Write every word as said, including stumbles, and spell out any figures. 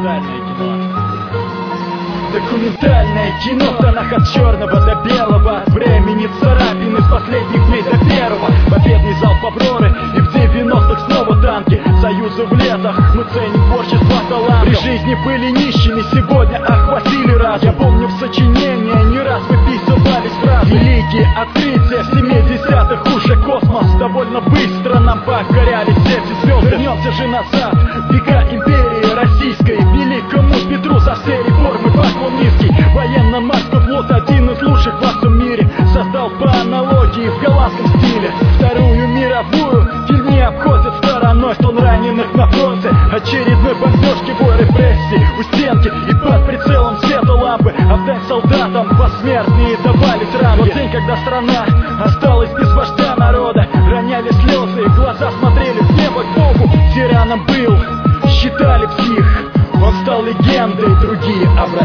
Документальное кино. Документальное кино в тонах от черного до белого, от времени царапины с последних дней до первого. Победный залп Авроры и в девяностых снова танки. Союзы в летах, мы ценим творчество талантов. При жизни были нищими, сегодня охватили раз. Я помню в сочинения, не раз выписывались фразы. Великие открытия в семидесятых, уже космос. Довольно быстро нам покоряли все эти звезды. Вернемся же назад, века империи российской. Великому Петру за все реформы поклон низкий. Военно-морской флот, один из лучших во всем мире, создал по аналогии в голландском стиле. Вторую мировую фильм не обходит стороной. Стон раненых на фронте, очередной бомбежки, бой, репрессий у стенки и под прицелом света лампы. Отдать солдатам посмертные давались рамки. Тот день, когда страна осталась без вождя народа, роняли слезы, глаза смотрели в небо к Богу. Тираном был, считали псих, он стал легендой, другие образцы.